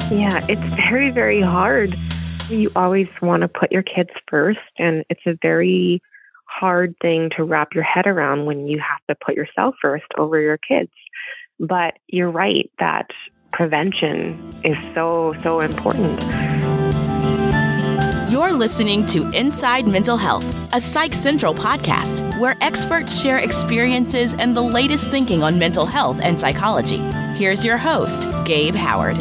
Yeah, it's very, very hard. You always want to put your kids first, and it's a very hard thing to wrap your head around when you have to put yourself first over your kids. But you're right that prevention is so, so important. You're listening to Inside Mental Health, a Psych Central podcast where experts share experiences and the latest thinking on mental health and psychology. Here's your host, Gabe Howard.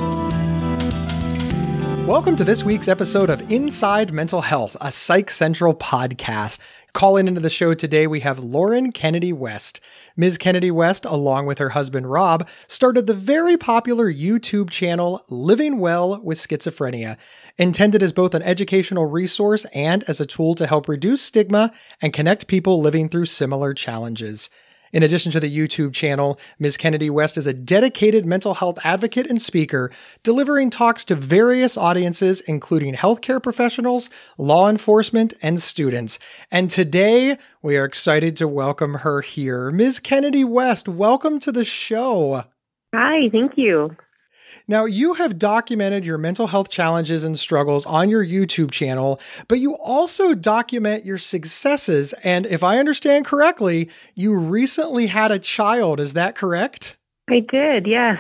Welcome to this week's episode of Inside Mental Health, a Psych Central podcast. Calling into the show today, we have Lauren Kennedy West. Ms. Kennedy West, along with her husband Rob, started the very popular YouTube channel Living Well with Schizophrenia, intended as both an educational resource and as a tool to help reduce stigma and connect people living through similar challenges. In addition to the YouTube channel, Ms. Kennedy West is a dedicated mental health advocate and speaker, delivering talks to various audiences, including healthcare professionals, law enforcement, and students. And today, we are excited to welcome her here. Ms. Kennedy West, welcome to the show. Hi, thank you. Now, you have documented your mental health challenges and struggles on your YouTube channel, but you also document your successes. And if I understand correctly, you recently had a child. Is that correct? I did, yes.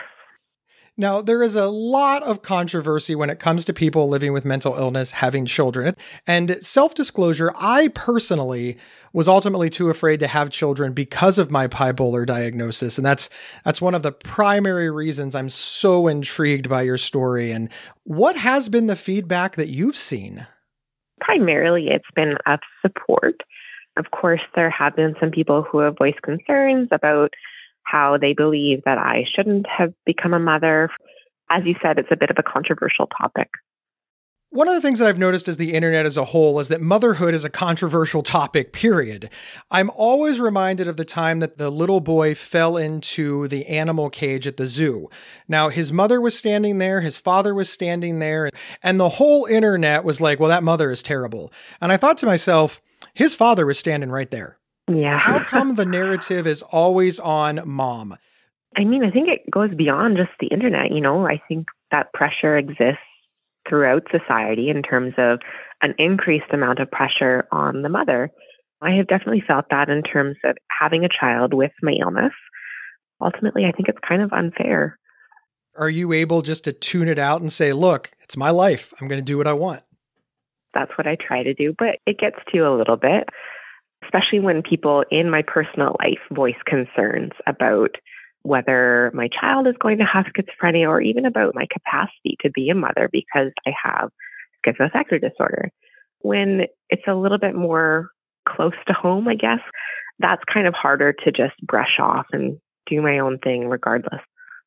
Now, there is a lot of controversy when it comes to people living with mental illness having children. And self-disclosure, I personally was ultimately too afraid to have children because of my bipolar diagnosis. And that's one of the primary reasons I'm so intrigued by your story. And what has been the feedback that you've seen? Primarily, it's been of support. Of course, there have been some people who have voiced concerns about how they believe that I shouldn't have become a mother. As you said, it's a bit of a controversial topic. One of the things that I've noticed as the internet as a whole is that motherhood is a controversial topic, period. I'm always reminded of the time that the little boy fell into the animal cage at the zoo. Now, his mother was standing there, his father was standing there, and the whole internet was like, well, that mother is terrible. And I thought to myself, his father was standing right there. Yeah. How come the narrative is always on mom? I mean, I think it goes beyond just the internet. I think that pressure exists throughout society in terms of an increased amount of pressure on the mother. I have definitely felt that in terms of having a child with my illness. Ultimately, I think it's kind of unfair. Are you able just to tune it out and say, look, it's my life. I'm going to do what I want? That's what I try to do, but it gets to a little bit, especially when people in my personal life voice concerns about whether my child is going to have schizophrenia or even about my capacity to be a mother because I have schizoaffective disorder. When it's a little bit more close to home, I guess, that's kind of harder to just brush off and do my own thing regardless.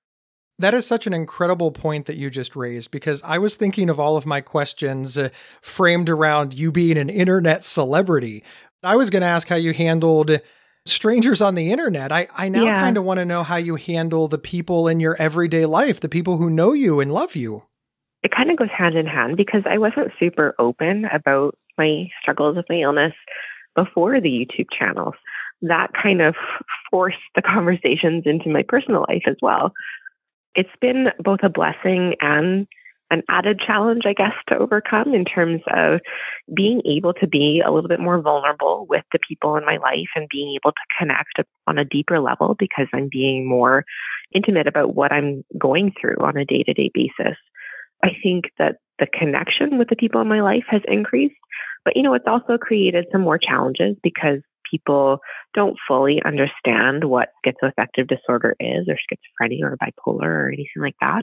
That is such an incredible point that you just raised, because I was thinking of all of my questions framed around you being an internet celebrity. I was going to ask how you handled strangers on the internet. I now kind of want to know how you handle the people in your everyday life, the people who know you and love you. It kind of goes hand in hand because I wasn't super open about my struggles with my illness before the YouTube channels. That kind of forced the conversations into my personal life as well. It's been both a blessing and an added challenge, I guess, to overcome in terms of being able to be a little bit more vulnerable with the people in my life and being able to connect on a deeper level because I'm being more intimate about what I'm going through on a day-to-day basis. I think that the connection with the people in my life has increased, but it's also created some more challenges because people don't fully understand what schizoaffective disorder is or schizophrenia or bipolar or anything like that.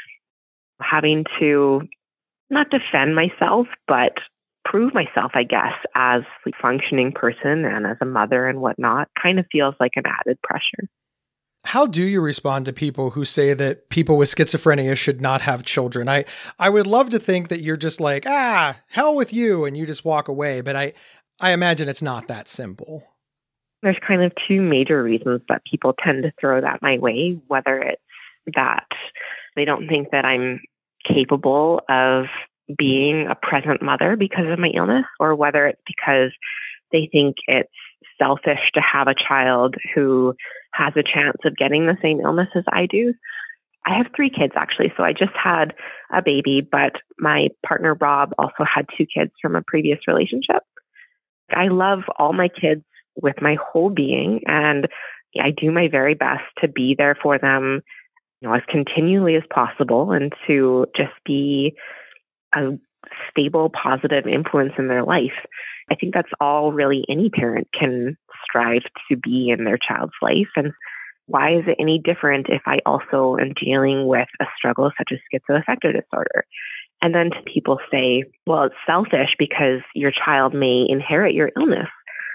Having to not defend myself, but prove myself, I guess, as a functioning person and as a mother and whatnot kind of feels like an added pressure. How do you respond to people who say that people with schizophrenia should not have children? I would love to think that you're just like, hell with you, and you just walk away. But I imagine it's not that simple. There's kind of two major reasons that people tend to throw that my way, whether it's that they don't think that I'm capable of being a present mother because of my illness, or whether it's because they think it's selfish to have a child who has a chance of getting the same illness as I do. I have 3 kids actually. So I just had a baby, but my partner Rob also had 2 kids from a previous relationship. I love all my kids with my whole being, and I do my very best to be there for them, as continually as possible, and to just be a stable, positive influence in their life. I think that's all really any parent can strive to be in their child's life. And why is it any different if I also am dealing with a struggle such as schizoaffective disorder? And then people say, well, it's selfish because your child may inherit your illness.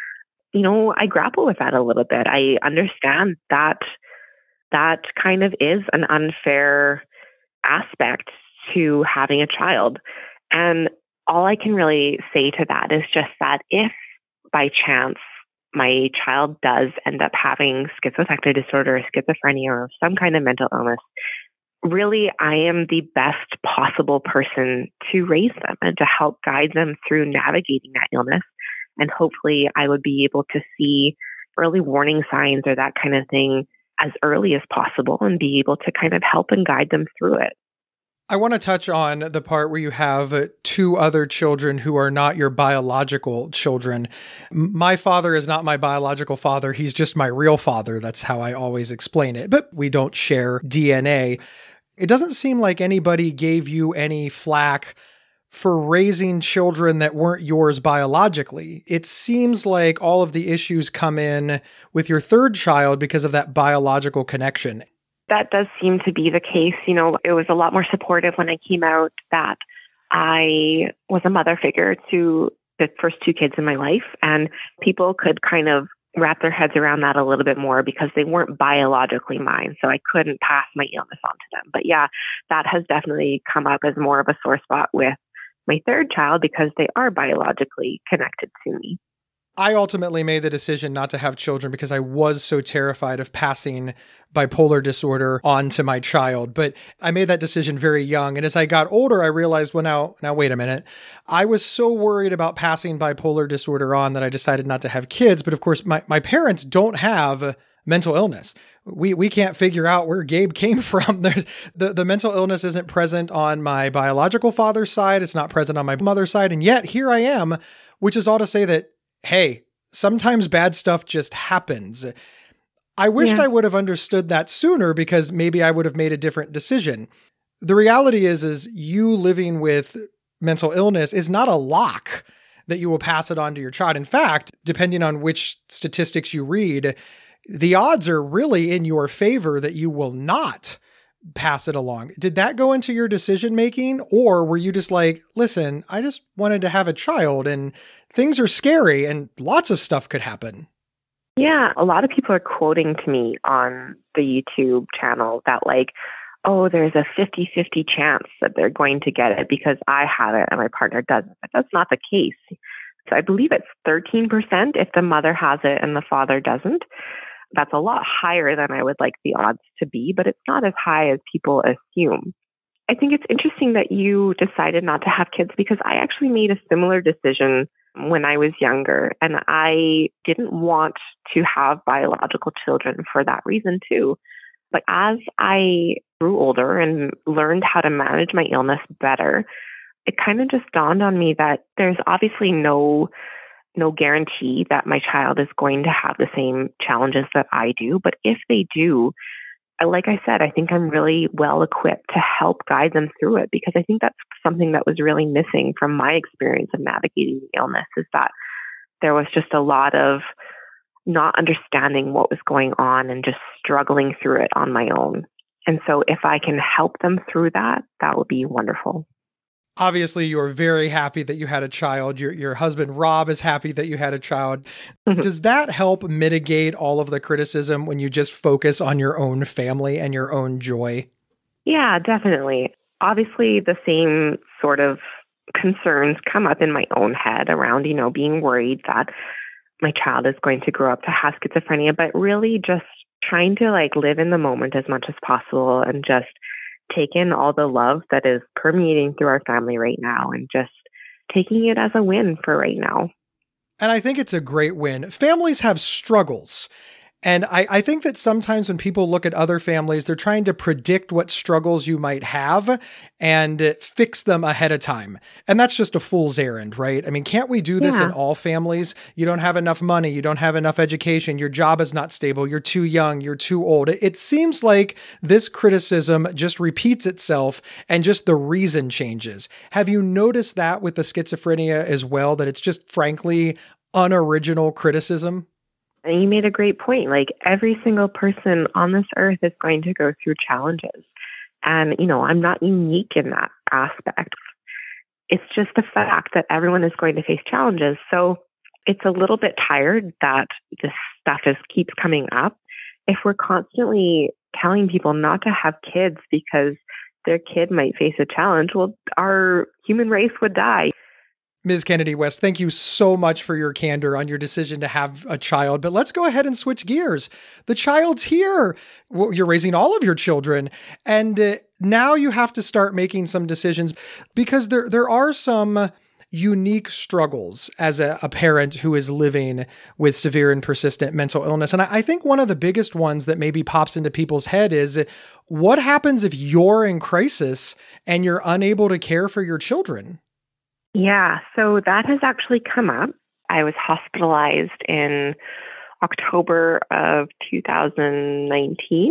I grapple with that a little bit. I understand that that kind of is an unfair aspect to having a child. And all I can really say to that is just that if by chance my child does end up having schizoaffective disorder or schizophrenia or some kind of mental illness, really, I am the best possible person to raise them and to help guide them through navigating that illness. And hopefully I would be able to see early warning signs or that kind of thing as early as possible and be able to kind of help and guide them through it. I want to touch on the part where you have 2 other children who are not your biological children. My father is not my biological father. He's just my real father. That's how I always explain it. But we don't share DNA. It doesn't seem like anybody gave you any flack for raising children that weren't yours biologically. It seems like all of the issues come in with your 3rd child because of that biological connection. That does seem to be the case. It was a lot more supportive when I came out that I was a mother figure to the first 2 kids in my life. And people could kind of wrap their heads around that a little bit more because they weren't biologically mine. So I couldn't pass my illness on to them. But yeah, that has definitely come up as more of a sore spot with my 3rd child because they are biologically connected to me. I ultimately made the decision not to have children because I was so terrified of passing bipolar disorder on to my child. But I made that decision very young. And as I got older, I realized, well, now wait a minute. I was so worried about passing bipolar disorder on that I decided not to have kids. But of course, my parents don't have mental illness. We can't figure out where Gabe came from. The mental illness isn't present on my biological father's side. It's not present on my mother's side. And yet here I am, which is all to say that, hey, sometimes bad stuff just happens. I wished I would have understood that sooner because maybe I would have made a different decision. The reality is you living with mental illness is not a lock that you will pass it on to your child. In fact, depending on which statistics you read, the odds are really in your favor that you will not pass it along. Did that go into your decision making, or were you just like, listen, I just wanted to have a child and things are scary and lots of stuff could happen? Yeah, a lot of people are quoting to me on the YouTube channel that oh, there's a 50-50 chance that they're going to get it because I have it and my partner doesn't. But that's not the case. So I believe it's 13% if the mother has it and the father doesn't. That's a lot higher than I would like the odds to be, but it's not as high as people assume. I think it's interesting that you decided not to have kids because I actually made a similar decision when I was younger, and I didn't want to have biological children for that reason too. But as I grew older and learned how to manage my illness better, it kind of just dawned on me that there's obviously no guarantee that my child is going to have the same challenges that I do. But if they do, like I said, I think I'm really well equipped to help guide them through it, because I think that's something that was really missing from my experience of navigating the illness, is that there was just a lot of not understanding what was going on and just struggling through it on my own. And so if I can help them through that, that would be wonderful. Obviously, you're very happy that you had a child. Your husband, Rob, is happy that you had a child. Mm-hmm. Does that help mitigate all of the criticism when you just focus on your own family and your own joy? Yeah, definitely. Obviously, the same sort of concerns come up in my own head around, being worried that my child is going to grow up to have schizophrenia, but really just trying to live in the moment as much as possible and just take in all the love that is permeating through our family right now and just taking it as a win for right now. And I think it's a great win. Families have struggles. And I think that sometimes when people look at other families, they're trying to predict what struggles you might have and fix them ahead of time. And that's just a fool's errand, right? I mean, can't we do this in all families? You don't have enough money. You don't have enough education. Your job is not stable. You're too young. You're too old. It seems like this criticism just repeats itself and just the reason changes. Have you noticed that with the schizophrenia as well, that it's just frankly unoriginal criticism? And you made a great point. Like, every single person on this earth is going to go through challenges. And, I'm not unique in that aspect. It's just the fact that everyone is going to face challenges. So it's a little bit tired that this stuff keeps coming up. If we're constantly telling people not to have kids because their kid might face a challenge, well, our human race would die. Ms. Kennedy West, thank you so much for your candor on your decision to have a child. But let's go ahead and switch gears. The child's here. Well, you're raising all of your children. And now you have to start making some decisions because there are some unique struggles as a parent who is living with severe and persistent mental illness. And I think one of the biggest ones that maybe pops into people's head is, what happens if you're in crisis and you're unable to care for your children? Yeah, so that has actually come up. I was hospitalized in October of 2019,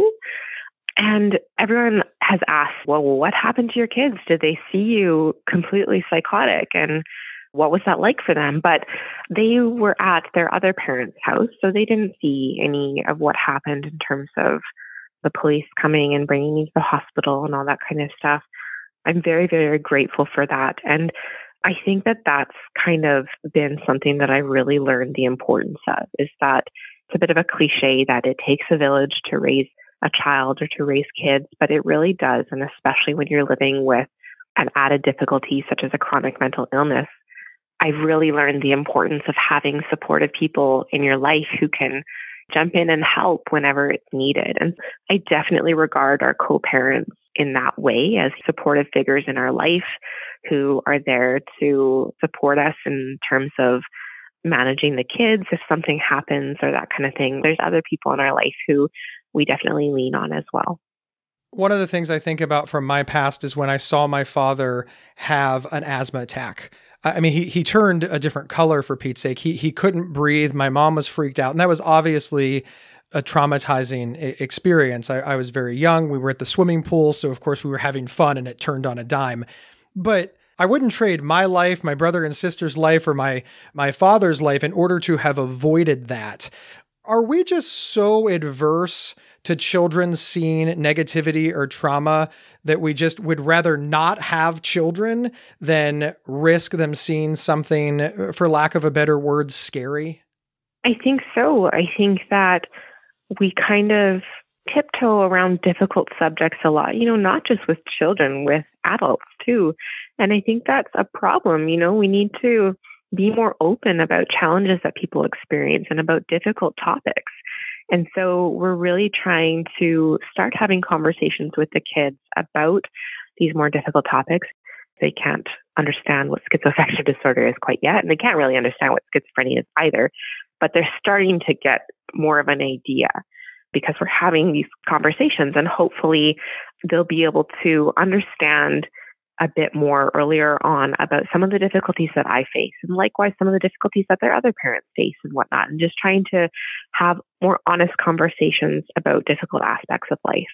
and everyone has asked, well, what happened to your kids? Did they see you completely psychotic? And what was that like for them? But they were at their other parents' house, so they didn't see any of what happened in terms of the police coming and bringing me to the hospital and all that kind of stuff. I'm very, very grateful for that. And I think that that's kind of been something that I really learned the importance of, is that it's a bit of a cliche that it takes a village to raise a child or to raise kids, but it really does. And especially when you're living with an added difficulty such as a chronic mental illness, I've really learned the importance of having supportive people in your life who can jump in and help whenever it's needed. And I definitely regard our co-parents in that way as supportive figures in our life who are there to support us in terms of managing the kids if something happens or that kind of thing. There's other people in our life who we definitely lean on as well. One of the things I think about from my past is when I saw my father have an asthma attack. I mean, he turned a different color, for Pete's sake. He couldn't breathe. My mom was freaked out. And that was obviously a traumatizing experience. I was very young. We were at the swimming pool. So of course we were having fun and it turned on a dime. But I wouldn't trade my life, my brother and sister's life, or my father's life in order to have avoided that. Are we just so adverse to children seeing negativity or trauma that we just would rather not have children than risk them seeing something, for lack of a better word, scary? I think so. I think that we kind of tiptoe around difficult subjects a lot, not just with children, with adults too. And I think that's a problem. We need to be more open about challenges that people experience and about difficult topics. And so we're really trying to start having conversations with the kids about these more difficult topics. They can't understand what schizoaffective disorder is quite yet, and they can't really understand what schizophrenia is either, but they're starting to get more of an idea because we're having these conversations, and hopefully they'll be able to understand a bit more earlier on about some of the difficulties that I face, and likewise some of the difficulties that their other parents face and whatnot, and just trying to have more honest conversations about difficult aspects of life.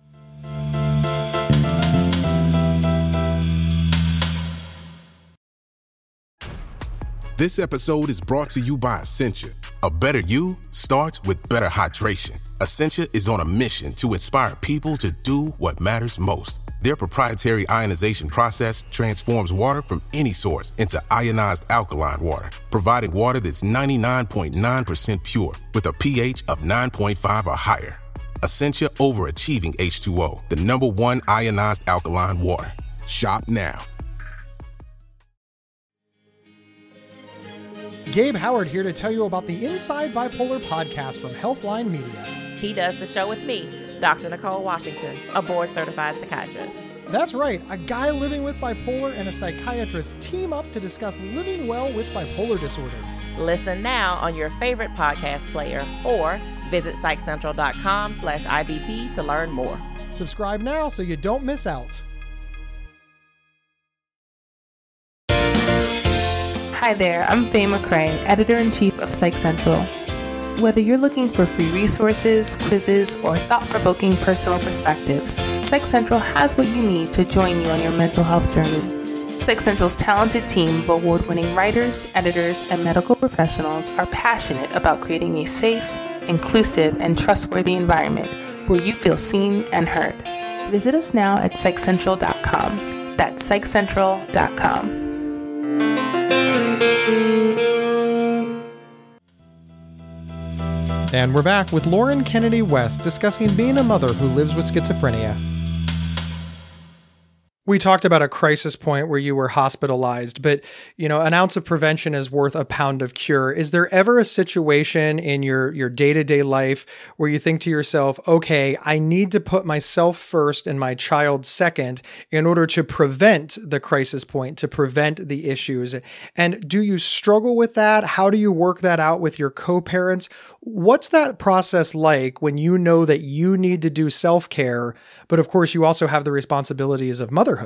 This episode is brought to you by Essentia. A better you starts with better hydration. Essentia is on a mission to inspire people to do what matters most. Their proprietary ionization process transforms water from any source into ionized alkaline water, providing water that's 99.9% pure with a pH of 9.5 or higher. Essentia overachieving H2O, the #1 ionized alkaline water. Shop now. Gabe Howard here to tell you about the Inside Bipolar podcast from Healthline Media. He does the show with me, Dr. Nicole Washington, a board-certified psychiatrist. That's right. A guy living with bipolar and a psychiatrist team up to discuss living well with bipolar disorder. Listen now on your favorite podcast player or visit psychcentral.com/IBP to learn more. Subscribe now so you don't miss out. Hi there, I'm Faye McCrae, Editor-in-Chief of Psych Central. Whether you're looking for free resources, quizzes, or thought-provoking personal perspectives, Psych Central has what you need to join you on your mental health journey. Psych Central's talented team of award-winning writers, editors, and medical professionals are passionate about creating a safe, inclusive, and trustworthy environment where you feel seen and heard. Visit us now at psychcentral.com. That's psychcentral.com. And we're back with Lauren Kennedy West discussing being a mother who lives with schizophrenia. We talked about a crisis point where you were hospitalized, but, an ounce of prevention is worth a pound of cure. Is there ever a situation in your day-to-day life where you think to yourself, okay, I need to put myself first and my child second in order to prevent the crisis point, to prevent the issues? And do you struggle with that? How do you work that out with your co-parents? What's that process like when you know that you need to do self-care, but of course you also have the responsibilities of motherhood?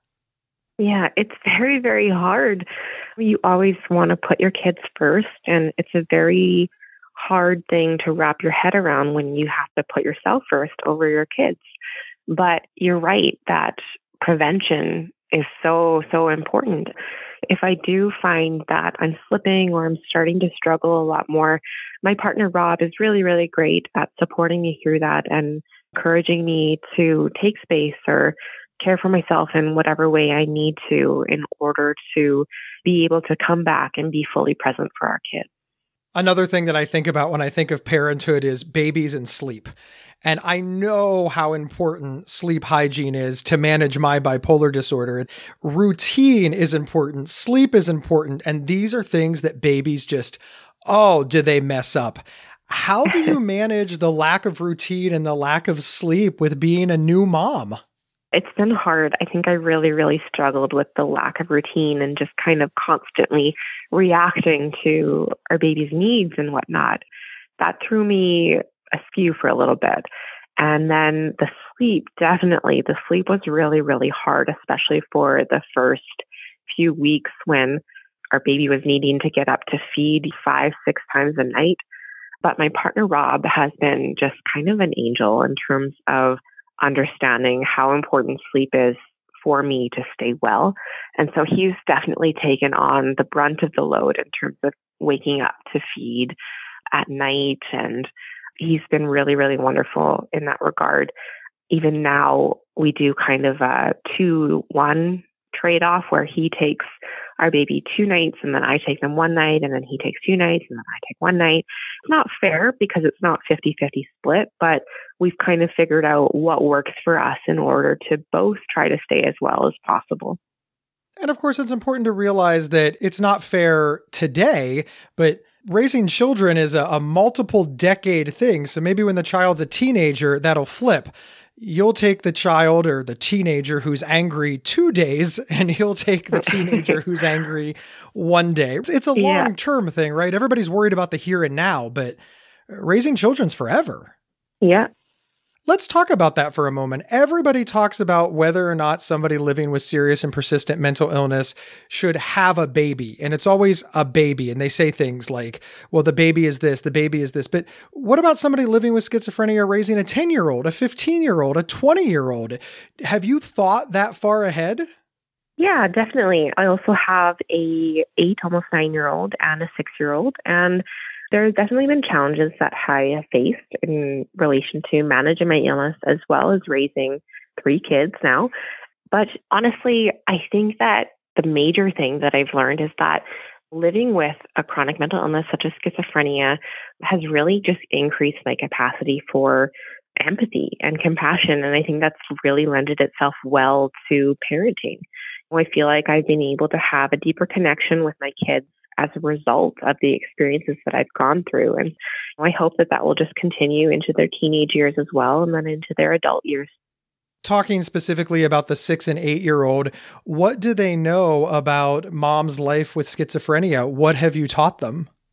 Yeah, it's very, very hard. You always want to put your kids first, and it's a very hard thing to wrap your head around when you have to put yourself first over your kids. But you're right that prevention is so, so important. If I do find that I'm slipping or I'm starting to struggle a lot more, my partner Rob is really, really great at supporting me through that and encouraging me to take space or care for myself in whatever way I need to in order to be able to come back and be fully present for our kids. Another thing that I think about when I think of parenthood is babies and sleep. And I know how important sleep hygiene is to manage my bipolar disorder. Routine is important. Sleep is important. And these are things that babies just, do they mess up? How do you manage the lack of routine and the lack of sleep with being a new mom? It's been hard. I think I really, really struggled with the lack of routine and just kind of constantly reacting to our baby's needs and whatnot. That threw me askew for a little bit. And then the sleep, definitely. The sleep was really, really hard, especially for the first few weeks when our baby was needing to get up to feed 5-6 times a night. But my partner, Rob, has been just kind of an angel in terms of understanding how important sleep is for me to stay well. And so he's definitely taken on the brunt of the load in terms of waking up to feed at night. And he's been really, really wonderful in that regard. Even now, we do kind of a 2-1 trade-off where he takes our baby 2 nights and then I take them 1 night and then he takes 2 nights and then I take 1 night. It's not fair because it's not 50-50 split, but we've kind of figured out what works for us in order to both try to stay as well as possible. And of course, it's important to realize that it's not fair today, but raising children is a multiple decade thing. So maybe when the child's a teenager, that'll flip. You'll take the child or the teenager who's angry 2 days, and he'll take the teenager who's angry 1 day. It's a long-term thing, right? Everybody's worried about the here and now, but raising children's forever. Yeah. Let's talk about that for a moment. Everybody talks about whether or not somebody living with serious and persistent mental illness should have a baby. And it's always a baby. And they say things like, well, the baby is this, the baby is this. But what about somebody living with schizophrenia raising a 10-year-old, a 15-year-old, a 20-year-old? Have you thought that far ahead? Yeah, definitely. I also have a 8, almost 9-year-old and a 6-year-old. And there have definitely been challenges that I have faced in relation to managing my illness as well as raising 3 kids now. But honestly, I think that the major thing that I've learned is that living with a chronic mental illness such as schizophrenia has really just increased my capacity for empathy and compassion. And I think that's really lended itself well to parenting. I feel like I've been able to have a deeper connection with my kids as a result of the experiences that I've gone through. And I hope that that will just continue into their teenage years as well, and then into their adult years. Talking specifically about the 6 and 8-year-old, what do they know about mom's life with schizophrenia? What have you taught them?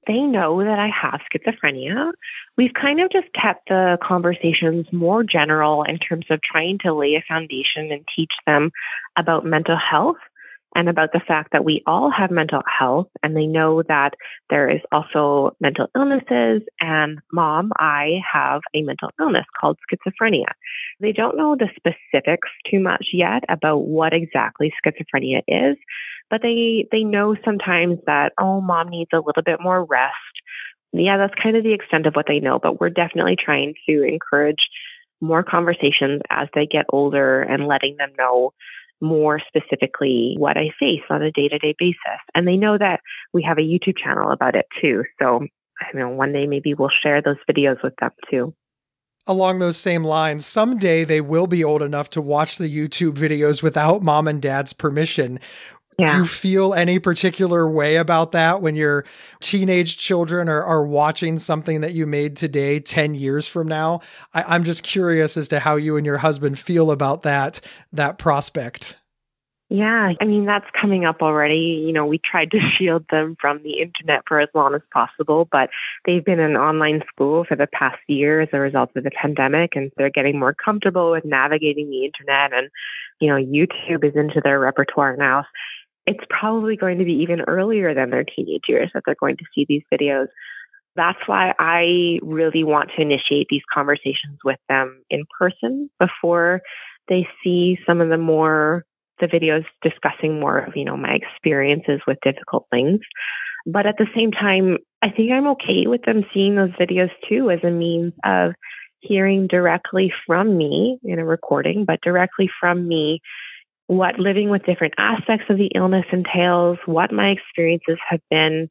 they know that I have schizophrenia. We've kind of just kept the conversations more general in terms of trying to lay a foundation and teach them about mental health and about the fact that we all have mental health, and they know that there is also mental illnesses, and Mom, I have a mental illness called schizophrenia. They don't know the specifics too much yet about what exactly schizophrenia is, but they know sometimes that, oh, Mom needs a little bit more rest. Yeah, that's kind of the extent of what they know, but we're definitely trying to encourage more conversations as they get older and letting them know more specifically what I face on a day-to-day basis. And they know that we have a YouTube channel about it too. So, one day maybe we'll share those videos with them too. Along those same lines, someday they will be old enough to watch the YouTube videos without Mom and Dad's permission. Yeah. Do you feel any particular way about that when your teenage children are watching something that you made today 10 years from now? I'm just curious as to how you and your husband feel about that prospect. Yeah, that's coming up already. We tried to shield them from the internet for as long as possible, but they've been in online school for the past year as a result of the pandemic, and they're getting more comfortable with navigating the internet, and, YouTube is into their repertoire now. It's probably going to be even earlier than their teenage years that they're going to see these videos. That's why I really want to initiate these conversations with them in person before they see some of the videos discussing more of, my experiences with difficult things. But at the same time, I think I'm okay with them seeing those videos too as a means of hearing directly from me in a recording, but directly from me what living with different aspects of the illness entails, what my experiences have been.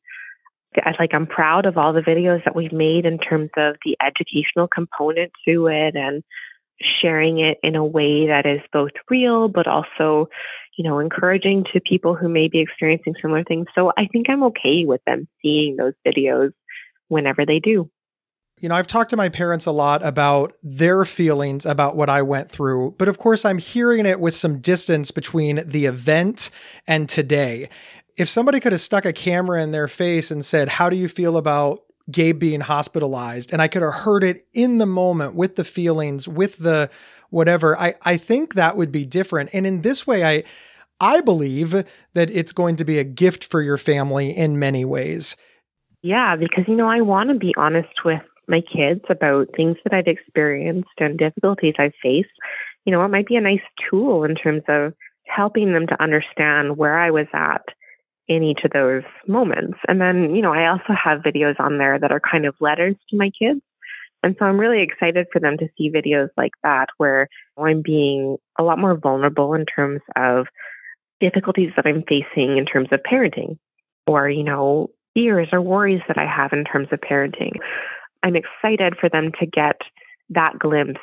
I'm proud of all the videos that we've made in terms of the educational component to it and sharing it in a way that is both real, but also, encouraging to people who may be experiencing similar things. So I think I'm okay with them seeing those videos whenever they do. I've talked to my parents a lot about their feelings about what I went through, but of course I'm hearing it with some distance between the event and today. If somebody could have stuck a camera in their face and said, "How do you feel about Gabe being hospitalized?" and I could have heard it in the moment with the feelings, with the whatever, I think that would be different. And in this way, I believe that it's going to be a gift for your family in many ways. Yeah, because, I want to be honest with my kids about things that I've experienced and difficulties I've faced. It might be a nice tool in terms of helping them to understand where I was at in each of those moments. And then, I also have videos on there that are kind of letters to my kids. And so I'm really excited for them to see videos like that, where I'm being a lot more vulnerable in terms of difficulties that I'm facing in terms of parenting, or, fears or worries that I have in terms of parenting. I'm excited for them to get that glimpse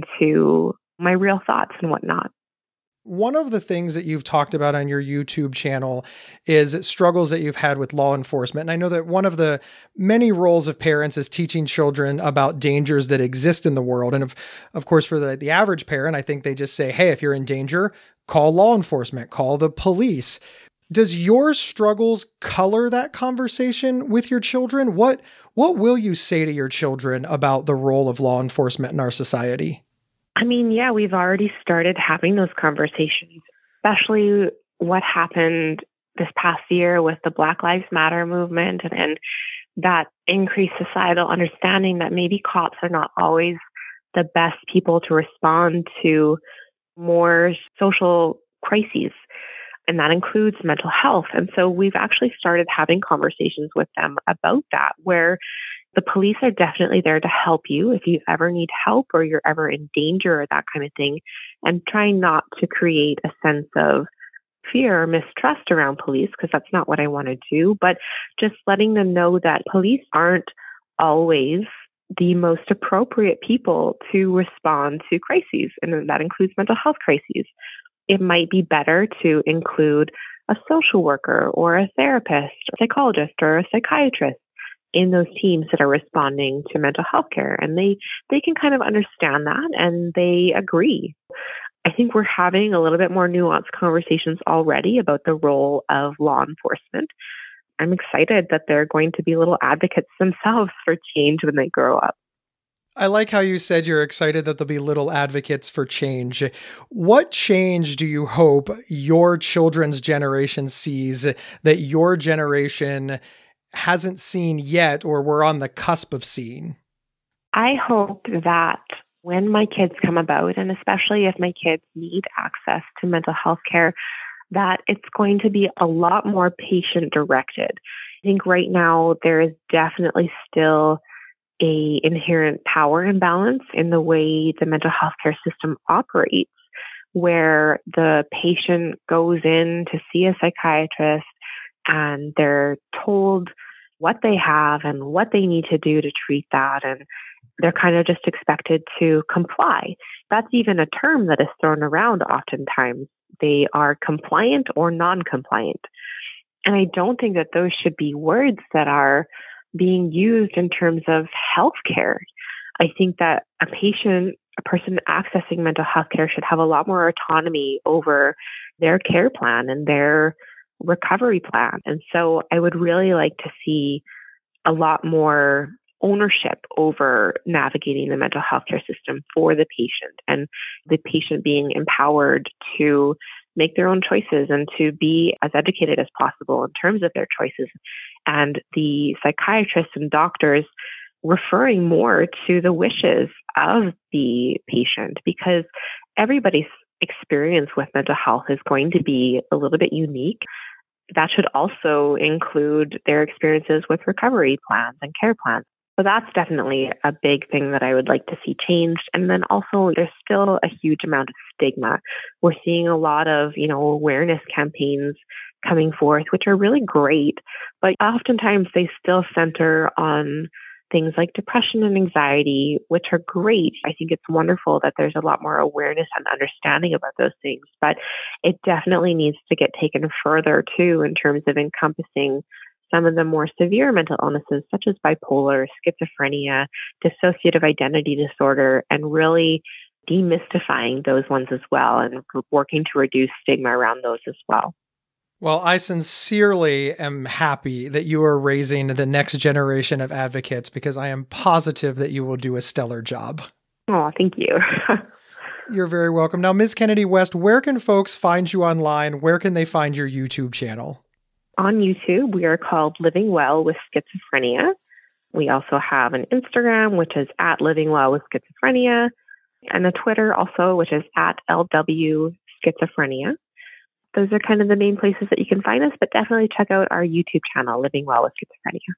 into my real thoughts and whatnot. One of the things that you've talked about on your YouTube channel is struggles that you've had with law enforcement. And I know that one of the many roles of parents is teaching children about dangers that exist in the world. And of course, for the average parent, I think they just say, "Hey, if you're in danger, call law enforcement, call the police." Does your struggles color that conversation with your children? What will you say to your children about the role of law enforcement in our society? Yeah, we've already started having those conversations, especially what happened this past year with the Black Lives Matter movement and that increased societal understanding that maybe cops are not always the best people to respond to more social crises. And that includes mental health. And so we've actually started having conversations with them about that, where the police are definitely there to help you if you ever need help or you're ever in danger or that kind of thing, and trying not to create a sense of fear or mistrust around police, because that's not what I want to do, but just letting them know that police aren't always the most appropriate people to respond to crises, and that includes mental health crises. It might be better to include a social worker or a therapist, a psychologist, or a psychiatrist in those teams that are responding to mental health care. And they can kind of understand that, and they agree. I think we're having a little bit more nuanced conversations already about the role of law enforcement. I'm excited that they're going to be little advocates themselves for change when they grow up. I like how you said you're excited that there'll be little advocates for change. What change do you hope your children's generation sees that your generation hasn't seen yet, or we're on the cusp of seeing? I hope that when my kids come about, and especially if my kids need access to mental health care, that it's going to be a lot more patient-directed. I think right now there is definitely still an inherent power imbalance in the way the mental health care system operates, where the patient goes in to see a psychiatrist and they're told what they have and what they need to do to treat that, and they're kind of just expected to comply. That's even a term that is thrown around oftentimes. They are compliant or non-compliant. And I don't think that those should be words that are being used in terms of healthcare. I think that a person accessing mental health care should have a lot more autonomy over their care plan and their recovery plan. And so I would really like to see a lot more ownership over navigating the mental health care system for the patient, and the patient being empowered to make their own choices and to be as educated as possible in terms of their choices, and the psychiatrists and doctors referring more to the wishes of the patient, because everybody's experience with mental health is going to be a little bit unique. That should also include their experiences with recovery plans and care plans. So that's definitely a big thing that I would like to see changed. And then also there's still a huge amount of stigma. We're seeing a lot of, awareness campaigns coming forth, which are really great, but oftentimes they still center on things like depression and anxiety, which are great. I think it's wonderful that there's a lot more awareness and understanding about those things, but it definitely needs to get taken further too in terms of encompassing some of the more severe mental illnesses, such as bipolar, schizophrenia, dissociative identity disorder, and really demystifying those ones as well and working to reduce stigma around those as well. Well, I sincerely am happy that you are raising the next generation of advocates, because I am positive that you will do a stellar job. Oh, thank you. You're very welcome. Now, Ms. Kennedy West, where can folks find you online? Where can they find your YouTube channel? On YouTube, we are called Living Well with Schizophrenia. We also have an Instagram, which is at Living Well with Schizophrenia, and a Twitter also, which is at LW Schizophrenia. Those are kind of the main places that you can find us, but definitely check out our YouTube channel, Living Well with Schizophrenia.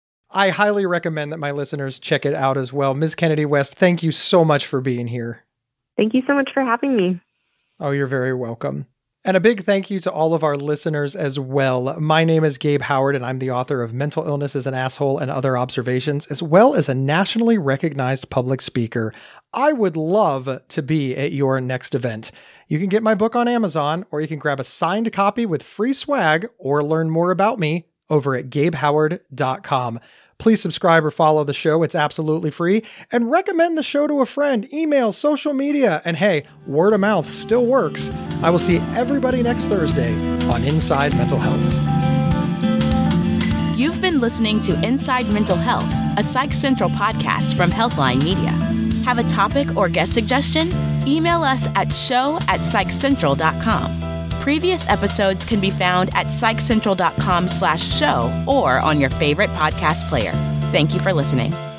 I highly recommend that my listeners check it out as well. Ms. Kennedy West, thank you so much for being here. Thank you so much for having me. Oh, you're very welcome. And a big thank you to all of our listeners as well. My name is Gabe Howard, and I'm the author of Mental Illness is an Asshole and Other Observations, as well as a nationally recognized public speaker. I would love to be at your next event. You can get my book on Amazon, or you can grab a signed copy with free swag, or learn more about me over at gabehoward.com. Please subscribe or follow the show. It's absolutely free. And recommend the show to a friend, email, social media. And hey, word of mouth still works. I will see everybody next Thursday on Inside Mental Health. You've been listening to Inside Mental Health, a Psych Central podcast from Healthline Media. Have a topic or guest suggestion? Email us at show@psychcentral.com. Previous episodes can be found at psychcentral.com/show or on your favorite podcast player. Thank you for listening.